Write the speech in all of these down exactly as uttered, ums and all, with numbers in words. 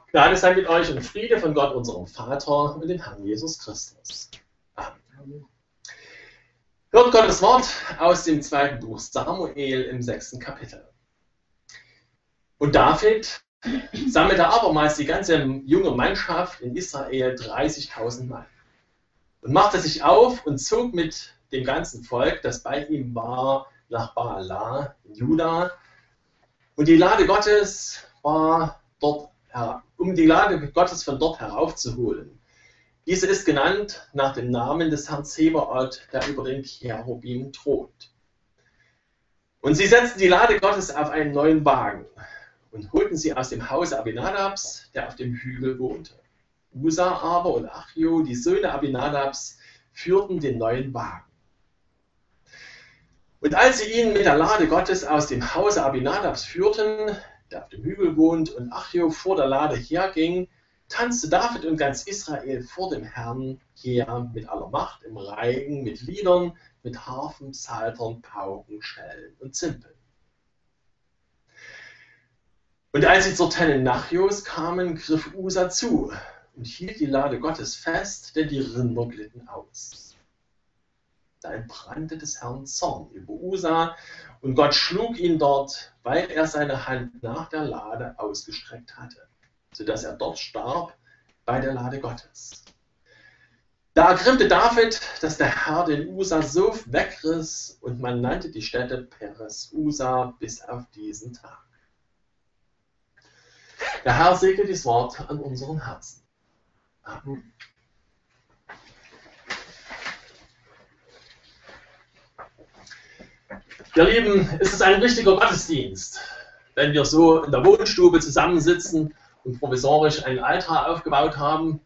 Gnade sei mit euch und Friede von Gott, unserem Vater und dem Herrn Jesus Christus. Amen. Hört Gottes Wort aus dem zweiten Buch Samuel im sechsten Kapitel. Und David sammelte abermals die ganze junge Mannschaft in Israel, dreißigtausend Mann, und machte sich auf und zog mit dem ganzen Volk, das bei ihm war, nach Baalah in Juda. Und die Lade Gottes war dort, um die Lade Gottes von dort heraufzuholen. Diese ist genannt nach dem Namen des Herrn Zebaoth, der über den Cherubim thront. Und sie setzten die Lade Gottes auf einen neuen Wagen und holten sie aus dem Hause Abinadabs, der auf dem Hügel wohnte. Usa aber und Achio, die Söhne Abinadabs, führten den neuen Wagen. Und als sie ihn mit der Lade Gottes aus dem Hause Abinadabs führten, der auf dem Hügel wohnt, und Achio vor der Lade herging, tanzte David und ganz Israel vor dem Herrn her mit aller Macht im Reigen, mit Liedern, mit Harfen, Psaltern, Pauken, Schellen und Zimbeln. Und als sie zur Tenne Nachios kamen, griff Usa zu und hielt die Lade Gottes fest, denn die Rinder glitten aus. Da entbrannte des Herrn Zorn über Usa, und Gott schlug ihn dort, weil er seine Hand nach der Lade ausgestreckt hatte, sodass er dort starb bei der Lade Gottes. Da ergrimmte David, dass der Herr den Usa so wegriss, und man nannte die Stätte Peres Usa bis auf diesen Tag. Der Herr segne dieses Wort an unseren Herzen. Amen. Ihr Lieben, es ist ein richtiger Gottesdienst, wenn wir so in der Wohnstube zusammensitzen und provisorisch einen Altar aufgebaut haben.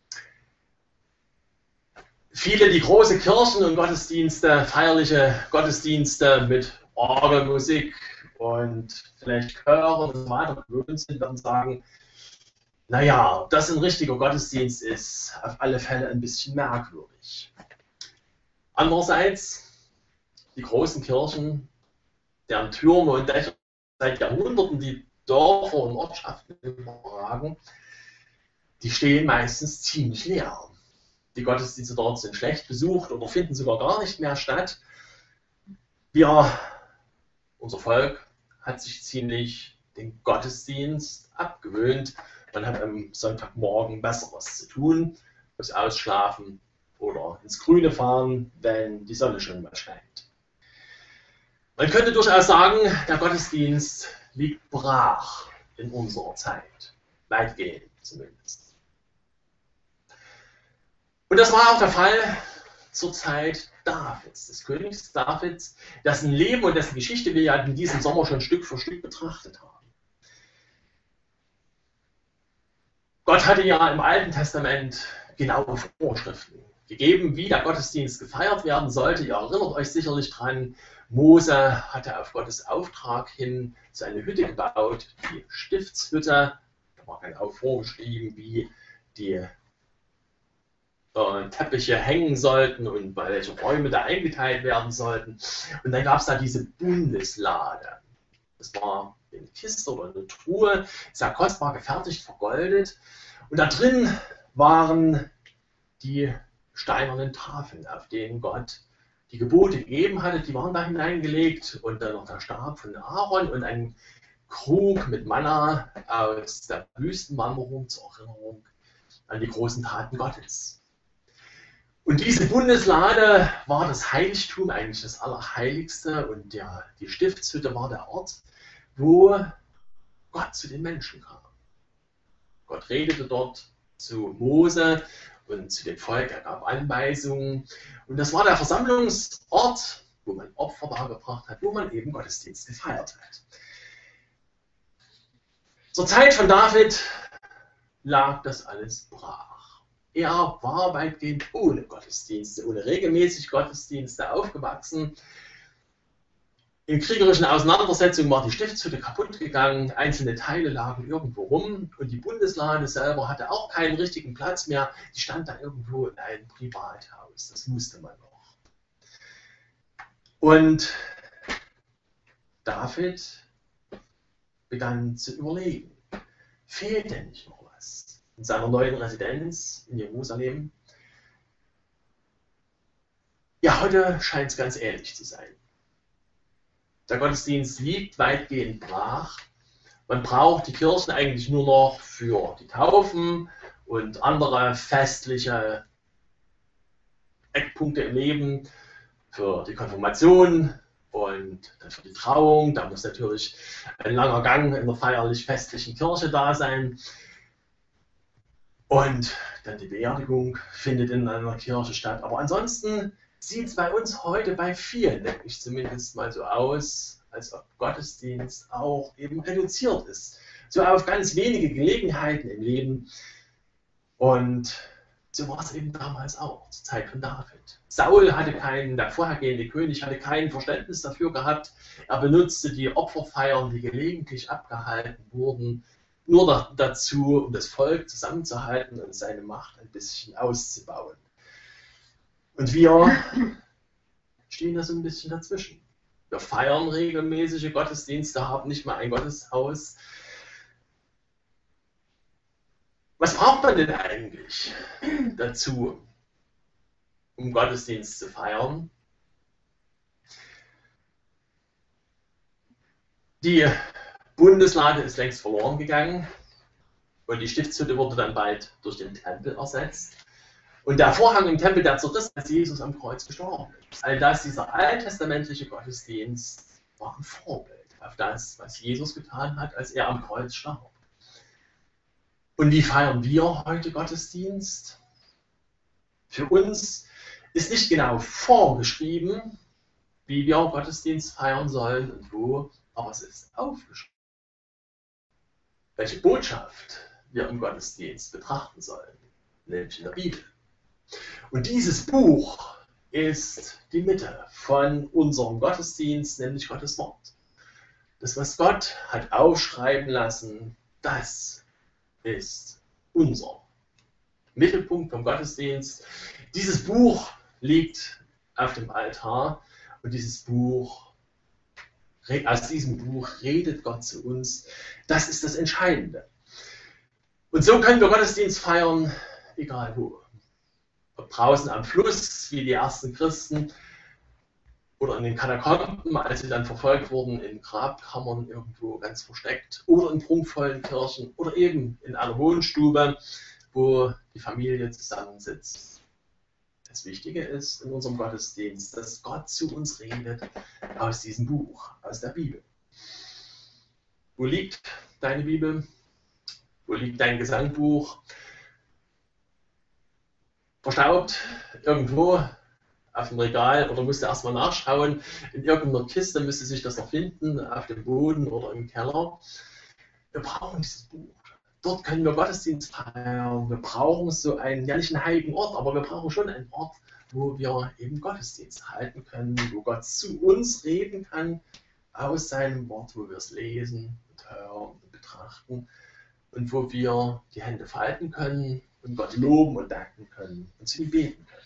Viele, die große Kirchen und Gottesdienste, feierliche Gottesdienste mit Orgelmusik und vielleicht Chören und so weiter gewöhnt sind, werden sagen, naja, ob das ein richtiger Gottesdienst ist, auf alle Fälle ein bisschen merkwürdig. Andererseits, die großen Kirchen, deren Türme und Dächer seit Jahrhunderten die Dörfer und Ortschaften überragen, die stehen meistens ziemlich leer. Die Gottesdienste dort sind schlecht besucht oder finden sogar gar nicht mehr statt. Wir, unser Volk, hat sich ziemlich den Gottesdienst abgewöhnt. Man hat am Sonntagmorgen Besseres zu tun, muss ausschlafen oder ins Grüne fahren, wenn die Sonne schon mal scheint. Man könnte durchaus sagen, der Gottesdienst liegt brach in unserer Zeit, weitgehend zumindest. Und das war auch der Fall zur Zeit Davids, des Königs Davids, dessen Leben und dessen Geschichte wir ja in diesem Sommer schon Stück für Stück betrachtet haben. Gott hatte ja im Alten Testament genaue Vorschriften gegeben, wie der Gottesdienst gefeiert werden sollte. Ihr erinnert euch sicherlich dran, Mose hatte auf Gottes Auftrag hin seine Hütte gebaut, die Stiftshütte. Da war genau vorgeschrieben, wie die äh, Teppiche hängen sollten und bei welche Räume da eingeteilt werden sollten. Und dann gab es da diese Bundeslade. Das war eine Kiste oder eine Truhe, sehr kostbar gefertigt, vergoldet. Und da drin waren die steinernen Tafeln, auf denen Gott die Gebote gegeben hatte, die waren da hineingelegt, und dann noch der Stab von Aaron und ein Krug mit Manna aus der Wüstenwanderung zur Erinnerung an die großen Taten Gottes. Und diese Bundeslade war das Heiligtum, eigentlich das Allerheiligste, und der, die Stiftshütte war der Ort, wo Gott zu den Menschen kam. Gott redete dort zu Mose und zu dem Volk, er gab Anweisungen. Und das war der Versammlungsort, wo man Opfer dargebracht hat, wo man eben Gottesdienst gefeiert hat. Zur Zeit von David lag das alles brach. Er war weitgehend ohne Gottesdienste, ohne regelmäßig Gottesdienste aufgewachsen. In kriegerischen Auseinandersetzungen war die Stiftshütte kaputt gegangen, einzelne Teile lagen irgendwo rum, und die Bundeslade selber hatte auch keinen richtigen Platz mehr. Die stand da irgendwo in einem Privathaus, das wusste man noch. Und David begann zu überlegen, fehlt denn nicht noch in seiner neuen Residenz in Jerusalem. Ja, heute scheint es ganz ähnlich zu sein. Der Gottesdienst liegt weitgehend brach. Man braucht die Kirchen eigentlich nur noch für die Taufen und andere festliche Eckpunkte im Leben, für die Konfirmation und für die Trauung. Da muss natürlich ein langer Gang in der feierlich-festlichen Kirche da sein. Und dann die Beerdigung findet in einer Kirche statt. Aber ansonsten sieht es bei uns heute bei vielen, denke ich zumindest mal so aus, als ob Gottesdienst auch eben reduziert ist. So auf ganz wenige Gelegenheiten im Leben. Und so war es eben damals auch, zur Zeit von David. Saul hatte keinen, der vorhergehende König hatte kein Verständnis dafür gehabt. Er benutzte die Opferfeiern, die gelegentlich abgehalten wurden, nur da, dazu, um das Volk zusammenzuhalten und seine Macht ein bisschen auszubauen. Und wir stehen da so ein bisschen dazwischen. Wir feiern regelmäßige Gottesdienste, haben nicht mal ein Gotteshaus. Was braucht man denn eigentlich dazu, um Gottesdienst zu feiern? Die Bundeslade ist längst verloren gegangen und die Stiftshütte wurde dann bald durch den Tempel ersetzt. Und der Vorhang im Tempel, der zerriss, als Jesus am Kreuz gestorben ist. All das, dieser alttestamentliche Gottesdienst, war ein Vorbild auf das, was Jesus getan hat, als er am Kreuz starb. Und wie feiern wir heute Gottesdienst? Für uns ist nicht genau vorgeschrieben, wie wir Gottesdienst feiern sollen und wo, aber es ist aufgeschrieben, welche Botschaft wir im Gottesdienst betrachten sollen, nämlich in der Bibel. Und dieses Buch ist die Mitte von unserem Gottesdienst, nämlich Gottes Wort. Das, was Gott hat aufschreiben lassen, das ist unser Mittelpunkt vom Gottesdienst. Dieses Buch liegt auf dem Altar und dieses Buch, aus diesem Buch redet Gott zu uns. Das ist das Entscheidende. Und so können wir Gottesdienst feiern, egal wo. Ob draußen am Fluss, wie die ersten Christen, oder in den Katakomben, als sie dann verfolgt wurden, in Grabkammern irgendwo ganz versteckt, oder in prunkvollen Kirchen, oder eben in einer Wohnstube, wo die Familie zusammensitzt. Das Wichtige ist in unserem Gottesdienst, dass Gott zu uns redet aus diesem Buch, aus der Bibel. Wo liegt deine Bibel? Wo liegt dein Gesangbuch? Verstaubt irgendwo auf dem Regal oder musst du erstmal nachschauen. In irgendeiner Kiste müsste sich das noch finden, auf dem Boden oder im Keller. Wir brauchen dieses Buch. Dort können wir Gottesdienst feiern. Wir brauchen so einen, ja nicht einen heiligen Ort, aber wir brauchen schon einen Ort, wo wir eben Gottesdienst halten können, wo Gott zu uns reden kann, aus seinem Wort, wo wir es lesen und hören und betrachten und wo wir die Hände falten können und Gott loben und danken können und zu ihm beten können.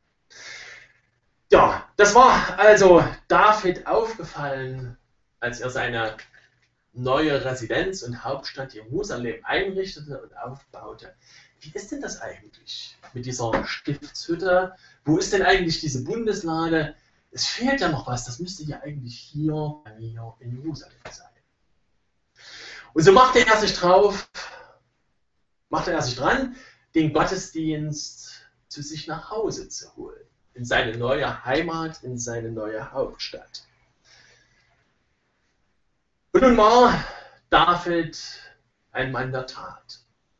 Ja, das war also David aufgefallen, als er seine neue Residenz und Hauptstadt Jerusalem einrichtete und aufbaute. Wie ist denn das eigentlich mit dieser Stiftshütte? Wo ist denn eigentlich diese Bundeslade? Es fehlt ja noch was, das müsste ja eigentlich hier bei mir in Jerusalem sein. Und so machte er sich drauf, machte er sich dran, den Gottesdienst zu sich nach Hause zu holen. In seine neue Heimat, in seine neue Hauptstadt. Und nun war David ein Mann der Tat.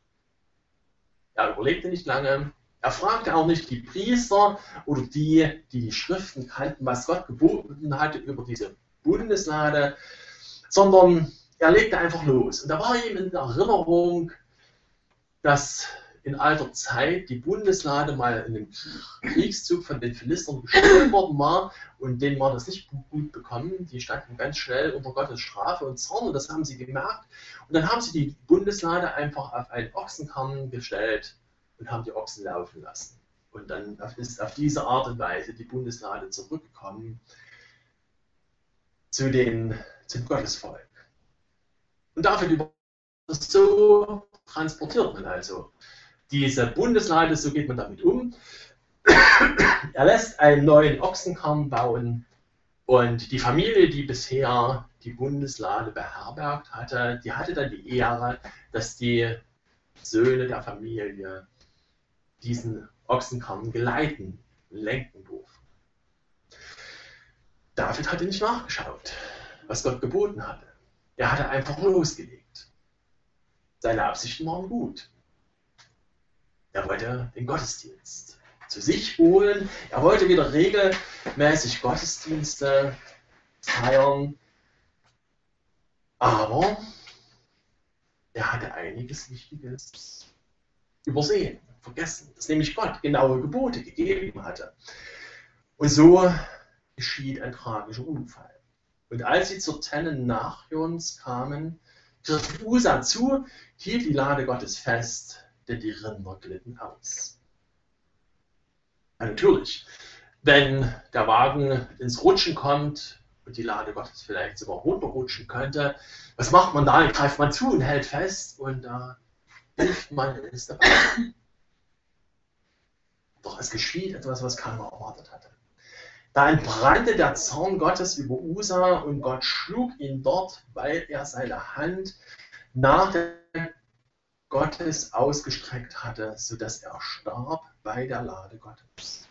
Er überlegte nicht lange, er fragte auch nicht die Priester oder die, die die Schriften kannten, was Gott geboten hatte über diese Bundeslade, sondern er legte einfach los. Und da war ihm in Erinnerung, dass in alter Zeit die Bundeslade mal in einem Kriegszug von den Philistern gestohlen worden war und denen war das nicht gut bekommen. Die standen ganz schnell unter Gottes Strafe und Zorn und das haben sie gemerkt. Und dann haben sie die Bundeslade einfach auf einen Ochsenkarren gestellt und haben die Ochsen laufen lassen. Und dann ist auf diese Art und Weise die Bundeslade zurückgekommen zu den, zum Gottesvolk. Und David über so transportiert man also diese Bundeslade, so geht man damit um. Er lässt einen neuen Ochsenkarren bauen und die Familie, die bisher die Bundeslade beherbergt hatte, die hatte dann die Ehre, dass die Söhne der Familie diesen Ochsenkarren geleiten, lenken durften. David hatte nicht nachgeschaut, was Gott geboten hatte. Er hatte einfach losgelegt. Seine Absichten waren gut. Er wollte den Gottesdienst zu sich holen. Er wollte wieder regelmäßig Gottesdienste feiern. Aber er hatte einiges Wichtiges übersehen, vergessen, dass nämlich Gott genaue Gebote gegeben hatte. Und so geschieht ein tragischer Unfall. Und als sie zur Tenne Nachjons kamen, griff Usa zu, hielt die Lade Gottes fest, denn die Rinder glitten aus. Ja, natürlich, wenn der Wagen ins Rutschen kommt und die Lade Gottes vielleicht sogar runterrutschen könnte, was macht man da? Dann greift man zu und hält fest und da äh, hilft man es dabei. Doch es geschieht etwas, was keiner erwartet hatte. Da entbrannte der Zorn Gottes über Usa und Gott schlug ihn dort, weil er seine Hand nach der Gottes ausgestreckt hatte, sodass er starb bei der Lade Gottes.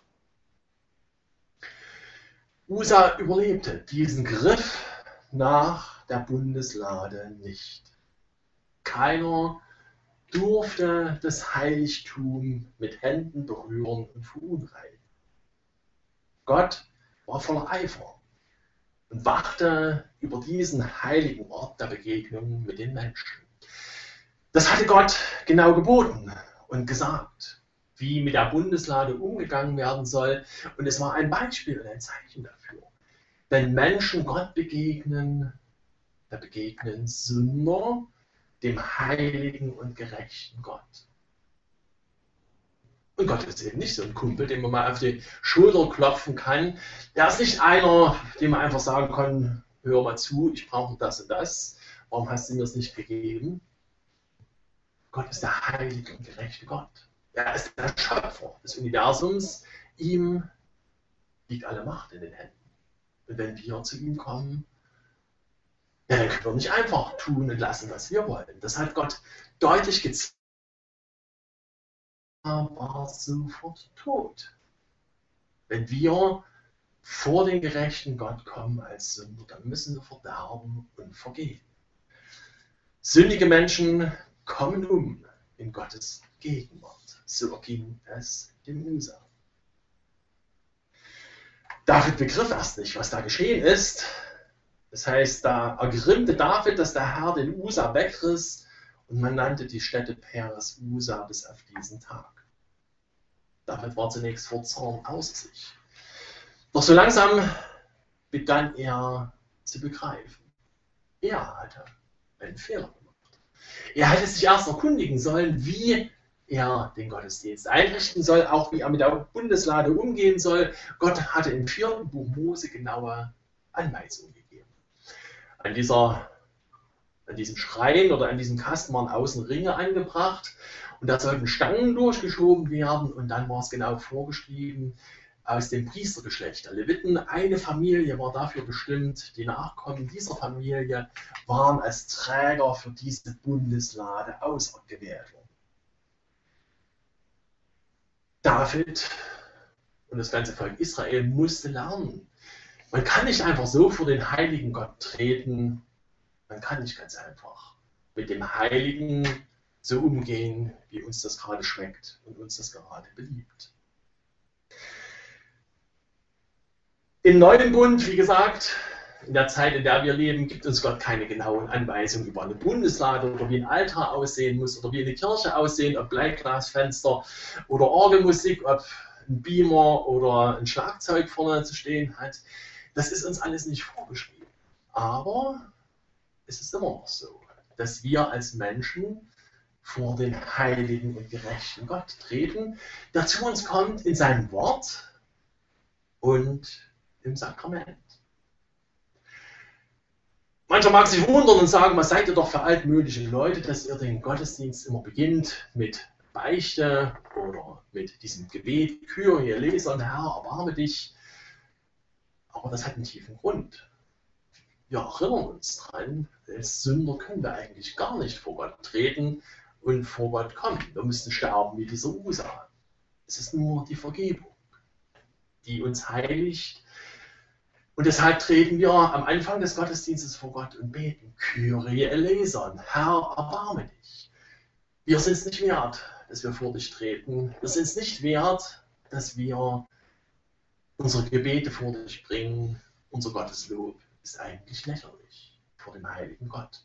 Usa überlebte diesen Griff nach der Bundeslade nicht. Keiner durfte das Heiligtum mit Händen berühren und verunreinigen. Gott war voller Eifer und wachte über diesen heiligen Ort der Begegnung mit den Menschen. Das hatte Gott genau geboten und gesagt, wie mit der Bundeslade umgegangen werden soll. Und es war ein Beispiel und ein Zeichen dafür. Wenn Menschen Gott begegnen, da begegnen Sünder dem heiligen und gerechten Gott. Und Gott ist eben nicht so ein Kumpel, dem man mal auf die Schulter klopfen kann. Er ist nicht einer, dem man einfach sagen kann, hör mal zu, ich brauche das und das. Warum hast du mir das nicht gegeben? Gott ist der heilige und gerechte Gott. Er ist der Schöpfer des Universums. Ihm liegt alle Macht in den Händen. Und wenn wir zu ihm kommen, ja, dann können wir nicht einfach tun und lassen, was wir wollen. Das hat Gott deutlich gezeigt. Er war sofort tot. Wenn wir vor den gerechten Gott kommen als Sünder, dann müssen wir verderben und vergehen. Sündige Menschen kommen um in Gottes Gegenwart. So erging es dem Usa. David begriff erst nicht, was da geschehen ist. Das heißt, da ergrimmte David, dass der Herr den Usa wegriss und man nannte die Stätte Peres Usa bis auf diesen Tag. David war zunächst vor Zorn außer sich. Doch so langsam begann er zu begreifen. Er hatte einen Fehler gemacht. Er hätte sich erst erkundigen sollen, wie er den Gottesdienst einrichten soll, auch wie er mit der Bundeslade umgehen soll. Gott hatte im vierten Buch Mose genaue Anweisungen gegeben. An, dieser, an diesem Schrein oder an diesem Kasten waren außen Ringe angebracht und da sollten Stangen durchgeschoben werden und dann war es genau vorgeschrieben, aus dem Priestergeschlecht der Leviten. Eine Familie war dafür bestimmt, die Nachkommen dieser Familie waren als Träger für diese Bundeslade auserwählt worden. David und das ganze Volk Israel musste lernen. Man kann nicht einfach so vor den heiligen Gott treten. Man kann nicht ganz einfach mit dem Heiligen so umgehen, wie uns das gerade schmeckt und uns das gerade beliebt. Im Neuen Bund, wie gesagt, in der Zeit, in der wir leben, gibt uns Gott keine genauen Anweisungen über eine Bundeslade oder wie ein Altar aussehen muss oder wie eine Kirche aussehen, ob Bleiglasfenster oder Orgelmusik, ob ein Beamer oder ein Schlagzeug vorne zu stehen hat. Das ist uns alles nicht vorgeschrieben. Aber es ist immer noch so, dass wir als Menschen vor den heiligen und gerechten Gott treten, der zu uns kommt in seinem Wort und im Sakrament. Mancher mag sich wundern und sagen, was seid ihr doch für altmodische Leute, dass ihr den Gottesdienst immer beginnt mit Beichte oder mit diesem Gebet, Kyrie eleison, Herr, erbarme dich. Aber das hat einen tiefen Grund. Wir erinnern uns dran, als Sünder können wir eigentlich gar nicht vor Gott treten und vor Gott kommen. Wir müssen sterben wie dieser Usa. Es ist nur die Vergebung, die uns heiligt. Und deshalb treten wir am Anfang des Gottesdienstes vor Gott und beten, Kyrie eleison, Herr, erbarme dich. Wir sind es nicht wert, dass wir vor dich treten. Wir sind es nicht wert, dass wir unsere Gebete vor dich bringen. Unser Gotteslob ist eigentlich lächerlich vor dem heiligen Gott.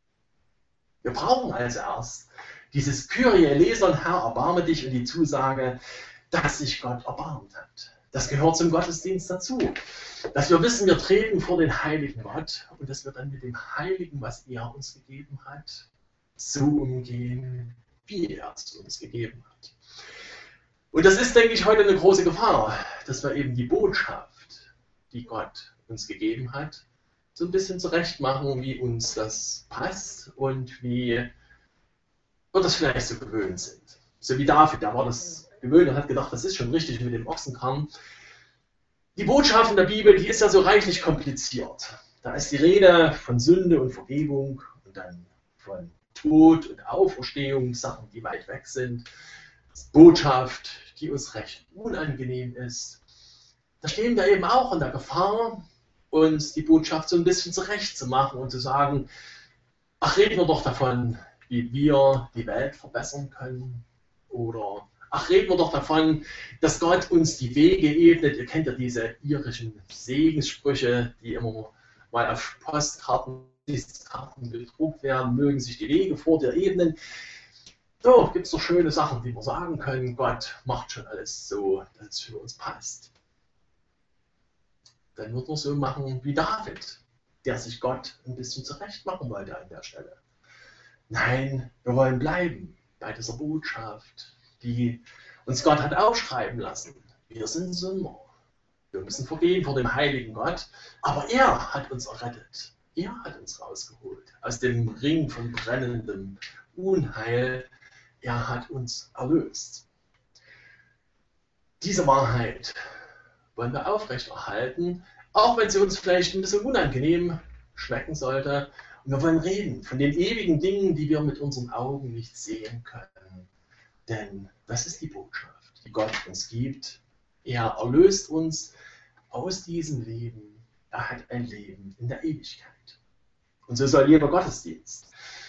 Wir brauchen also erst dieses Kyrie eleison, Herr, erbarme dich, und die Zusage, dass sich Gott erbarmt hat. Das gehört zum Gottesdienst dazu. Dass wir wissen, wir treten vor den heiligen Gott und dass wir dann mit dem Heiligen, was er uns gegeben hat, so umgehen, wie er es uns gegeben hat. Und das ist, denke ich, heute eine große Gefahr, dass wir eben die Botschaft, die Gott uns gegeben hat, so ein bisschen zurechtmachen, wie uns das passt und wie wir das vielleicht so gewöhnt sind. So wie David, der war das gewöhnt und hat gedacht, das ist schon richtig mit dem Ochsenkram. Die Botschaft in der Bibel, die ist ja so reichlich kompliziert. Da ist die Rede von Sünde und Vergebung und dann von Tod und Auferstehung, Sachen, die weit weg sind. Botschaft, die uns recht unangenehm ist. Da stehen wir eben auch in der Gefahr, uns die Botschaft so ein bisschen zurechtzumachen und zu sagen, ach, reden wir doch davon, wie wir die Welt verbessern können. Oder ach, reden wir doch davon, dass Gott uns die Wege ebnet. Ihr kennt ja diese irischen Segenssprüche, die immer mal auf Postkarten, Karten gedruckt werden, mögen sich die Wege vor dir ebnen. So, gibt es doch schöne Sachen, die wir sagen können. Gott macht schon alles so, dass es für uns passt. Dann wird man so machen wie David, der sich Gott ein bisschen zurecht machen wollte an der Stelle. Nein, wir wollen bleiben bei dieser Botschaft, die uns Gott hat aufschreiben lassen. Wir sind Sünder. Wir müssen vergehen vor dem heiligen Gott, aber er hat uns errettet. Er hat uns rausgeholt aus dem Ring von brennendem Unheil. Er hat uns erlöst. Diese Wahrheit wollen wir aufrechterhalten, auch wenn sie uns vielleicht ein bisschen unangenehm schmecken sollte. Und wir wollen reden von den ewigen Dingen, die wir mit unseren Augen nicht sehen können. Denn das ist die Botschaft, die Gott uns gibt. Er erlöst uns aus diesem Leben. Er hat ein Leben in der Ewigkeit. Und so soll jeder Gottesdienst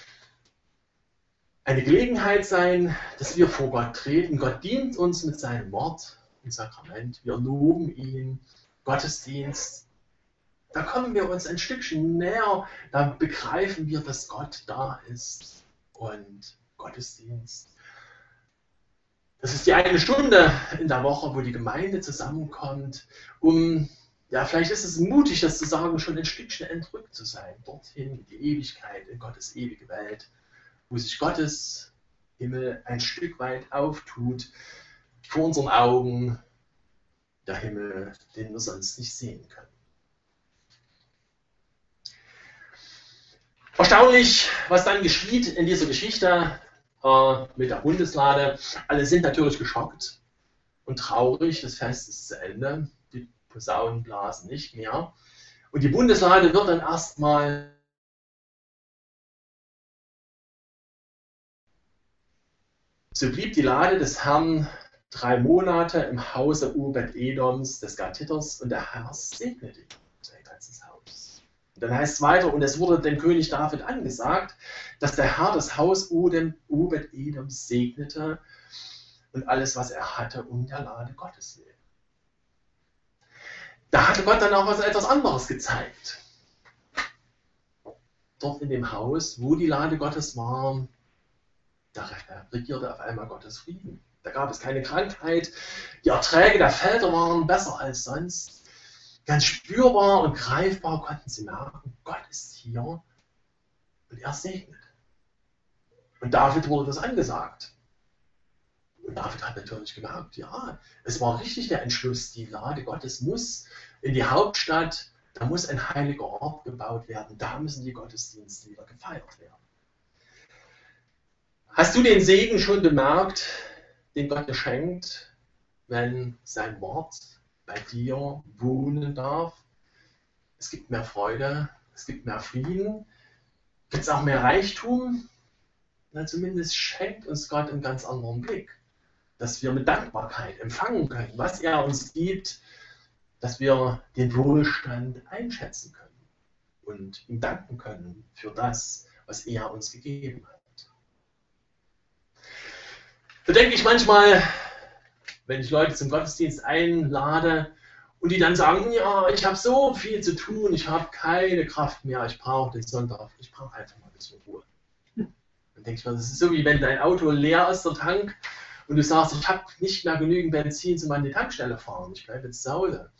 eine Gelegenheit sein, dass wir vor Gott treten. Gott dient uns mit seinem Wort und Sakrament. Wir loben ihn. Gottesdienst, da kommen wir uns ein Stückchen näher. Da begreifen wir, dass Gott da ist. Und Gottesdienst, das ist die eine Stunde in der Woche, wo die Gemeinde zusammenkommt, um, ja, vielleicht ist es mutig, das zu sagen, schon ein Stückchen entrückt zu sein, dorthin in die Ewigkeit, in Gottes ewige Welt, wo sich Gottes Himmel ein Stück weit auftut, vor unseren Augen, der Himmel, den wir sonst nicht sehen können. Erstaunlich, was dann geschieht in dieser Geschichte äh, mit der Bundeslade. Alle sind natürlich geschockt und traurig, das Fest ist zu Ende, die Posaunen blasen nicht mehr. Und die Bundeslade wird dann erstmal so blieb die Lade des Herrn drei Monate im Hause Obed-Edoms, des Gatiters, und der Herr segnete sein ganzes Haus. Und dann heißt es weiter, und es wurde dem König David angesagt, dass der Herr das Haus Obed-Edoms segnete und alles, was er hatte, um der Lade Gottes willen. Da hatte Gott dann auch was etwas anderes gezeigt. Dort in dem Haus, wo die Lade Gottes war, da regierte auf einmal Gottes Frieden. Da gab es keine Krankheit. Die Erträge der Felder waren besser als sonst. Ganz spürbar und greifbar konnten sie merken, Gott ist hier und er segnet. Und David wurde das angesagt. Und David hat natürlich gemerkt, ja, es war richtig der Entschluss, die Lade Gottes muss in die Hauptstadt. Da muss ein heiliger Ort gebaut werden. Da müssen die Gottesdienste wieder gefeiert werden. Hast du den Segen schon bemerkt, den Gott dir schenkt, wenn sein Wort bei dir wohnen darf? Es gibt mehr Freude, es gibt mehr Frieden, gibt es auch mehr Reichtum? Na, zumindest schenkt uns Gott einen ganz anderen Blick, dass wir mit Dankbarkeit empfangen können, was er uns gibt, dass wir den Wohlstand einschätzen können und ihm danken können für das, was er uns gegeben hat. Da denke ich manchmal, wenn ich Leute zum Gottesdienst einlade und die dann sagen, ja, ich habe so viel zu tun, ich habe keine Kraft mehr, ich brauche den Sonntag, ich brauche einfach mal ein bisschen Ruhe. Dann denke ich mir, das ist so, wie wenn dein Auto leer ist, der Tank, und du sagst, ich habe nicht mehr genügend Benzin, um an die Tankstelle fahren, ich bleibe jetzt zu Hause.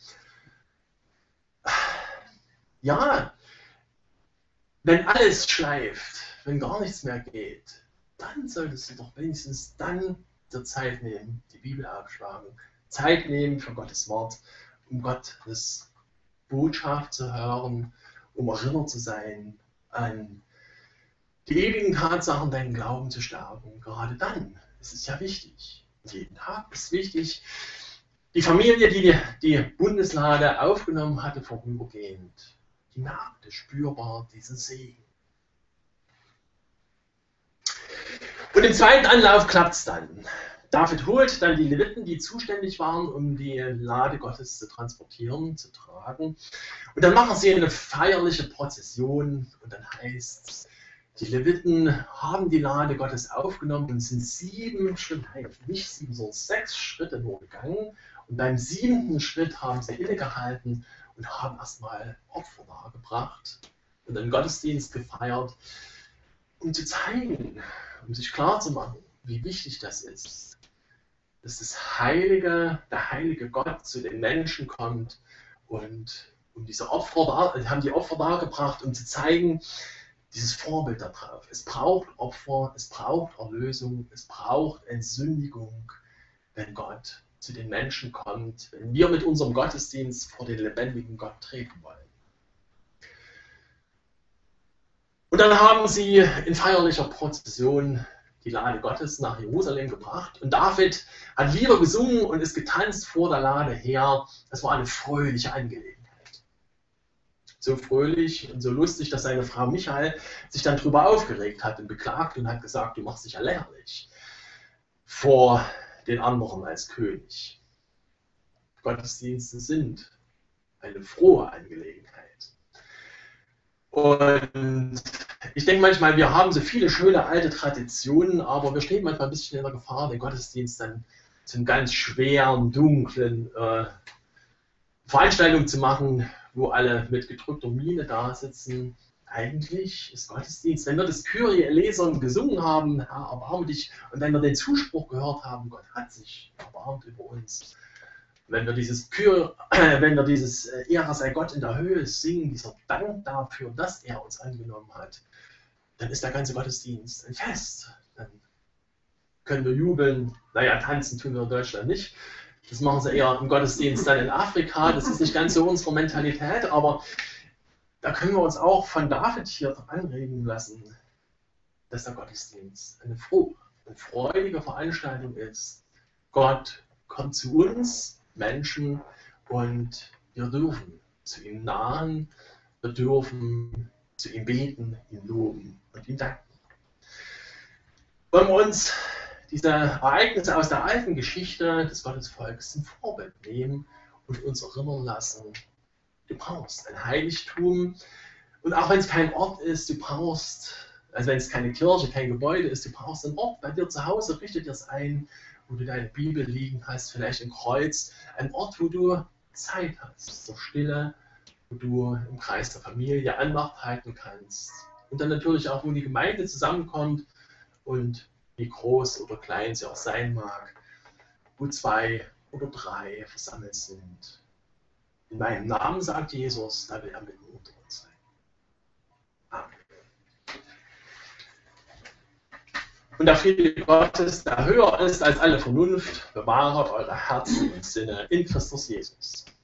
Ja, wenn alles schleift, wenn gar nichts mehr geht, dann solltest du doch wenigstens dann dir Zeit nehmen, die Bibel aufschlagen, Zeit nehmen für Gottes Wort, um Gottes Botschaft zu hören, um erinnert zu sein an die ewigen Tatsachen, deinen Glauben zu stärken. Gerade dann ist es ja wichtig. Jeden Tag ist wichtig. Die Familie, die die Bundeslade aufgenommen hatte, vorübergehend, die merkte spürbar diesen Segen. Und im zweiten Anlauf klappt es dann. David holt dann die Leviten, die zuständig waren, um die Lade Gottes zu transportieren, zu tragen. Und dann machen sie eine feierliche Prozession und dann heißt es, die Leviten haben die Lade Gottes aufgenommen und sind sieben Schritte, nein, nicht sieben, sondern sechs Schritte nur gegangen. Und beim siebenten Schritt haben sie innegehalten und haben erstmal Opfer dargebracht und einen Gottesdienst gefeiert, um zu zeigen, um sich klarzumachen, wie wichtig das ist, dass das Heilige, der heilige Gott zu den Menschen kommt und um diese Opfer da, haben die Opfer dargebracht, um zu zeigen, dieses Vorbild darauf. Es braucht Opfer, es braucht Erlösung, es braucht Entsündigung, wenn Gott zu den Menschen kommt, wenn wir mit unserem Gottesdienst vor den lebendigen Gott treten wollen. Und dann haben sie in feierlicher Prozession die Lade Gottes nach Jerusalem gebracht. Und David hat Lieder gesungen und ist getanzt vor der Lade her. Das war eine fröhliche Angelegenheit. So fröhlich und so lustig, dass seine Frau Michael sich dann darüber aufgeregt hat und beklagt und hat gesagt, du machst dich ja lächerlich vor den anderen als König. Gottesdienste sind eine frohe Angelegenheit. Und ich denke manchmal, wir haben so viele schöne alte Traditionen, aber wir stehen manchmal ein bisschen in der Gefahr, den Gottesdienst dann zu einem ganz schweren, dunklen äh, Veranstaltung zu machen, wo alle mit gedrückter Miene da sitzen. Eigentlich ist Gottesdienst, wenn wir das Kyrie eleison gesungen haben, Herr, erbarme dich, und wenn wir den Zuspruch gehört haben, Gott hat sich erbarmt über uns, wenn wir dieses Kyrie, äh, wenn wir dieses äh, Ehre sei Gott in der Höhe singen, dieser Dank dafür, dass er uns angenommen hat, dann ist der ganze Gottesdienst ein Fest. Dann können wir jubeln. Naja, tanzen tun wir in Deutschland nicht. Das machen sie eher im Gottesdienst dann in Afrika. Das ist nicht ganz so unsere Mentalität, aber da können wir uns auch von David hier anregen lassen, dass der Gottesdienst eine frohe, eine freudige Veranstaltung ist. Gott kommt zu uns Menschen und wir dürfen zu ihm nahen, wir dürfen zu ihm beten, ihn loben und ihm danken. Wollen wir uns diese Ereignisse aus der alten Geschichte des Gottesvolkes zum Vorbild nehmen und uns erinnern lassen, du brauchst ein Heiligtum und auch wenn es kein Ort ist, du brauchst, also wenn es keine Kirche, kein Gebäude ist, du brauchst einen Ort bei dir zu Hause, richte dir es ein, wo du deine Bibel liegen hast, vielleicht ein Kreuz, ein Ort, wo du Zeit hast, zur Stille, wo du im Kreis der Familie Andacht halten kannst. Und dann natürlich auch, wo die Gemeinde zusammenkommt und wie groß oder klein sie auch sein mag, wo zwei oder drei versammelt sind. In meinem Namen, sagt Jesus, da will er mitten unter uns sein. Amen. Und der Friede Gottes, der höher ist als alle Vernunft, bewahre eure Herzen und Sinne in Christus Jesus.